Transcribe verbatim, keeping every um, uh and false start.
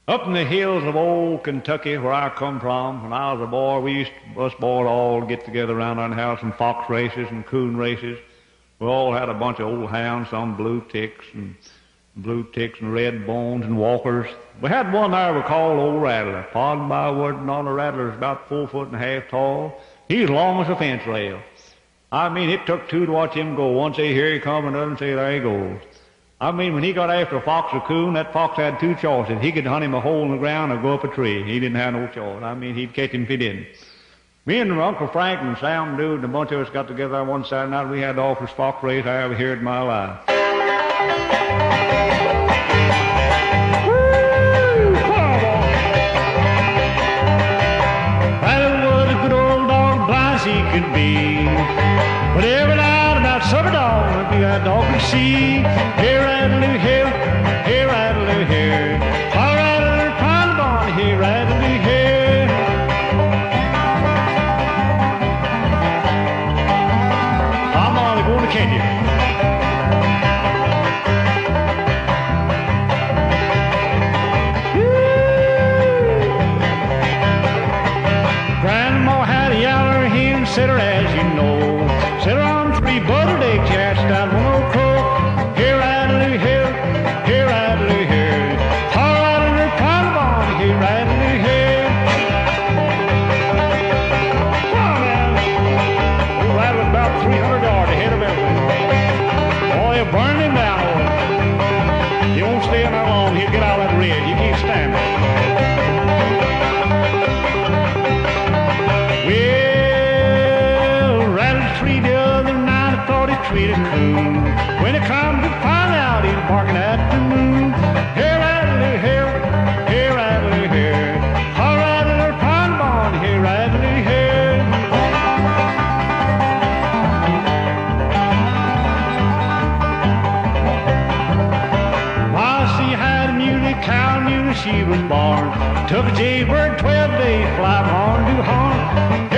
Up in the hills of old Kentucky, where I come from, when I was a boy, we used to, us boys all get together around our house and fox races and coon races. We all had a bunch of old hounds, some blue ticks and blue ticks and red bones and walkers. We had one there we called Old Rattler. Pardon my word, and all the rattlers about four foot and a half tall. He's long as a fence rail. I mean, it took two to watch him go. Once they hear he come, another say, there he goes. I mean, when he got after a fox or coon, that fox had two choices. He could hunt him a hole in the ground or go up a tree. He didn't have no choice. I mean, he'd catch him if he didn't. Me and Uncle Frank and Sam Dude and a bunch of us got together on one Saturday night. We had the awfulest fox race I ever heard in my life. Woo! Rattler was a good old dog, blind as he could be. But every night about supper dawn, that dog could see. Here, Rattler, here, here, Rattler, here. How Rattler, pine barn, here, Rattler, here. I'm only going to catch you. Grandma had a yaller hen sitter, as you know. Sit on three buttered eggs, hatched out one old crow. Here, Rattler, here, here, Rattler, here. How Rattler, pine barn, here, Rattler, here. Come on, man. Old Rattler about three hundred yards ahead of everything. Boy, you burned him down, boy. He won't stay in there long. He'll get out of that red. You can't stand it. Well, Rattler treated the other night, I thought he treated coon. When it come to find out, he's barking at the moon. Here, Rattler, here, here, Rattler, here. How Rattler, pine barn, here, Rattler, here. I see had a muley cow, knew she was born. Took a jaybird twelve days, fly from horn to horn.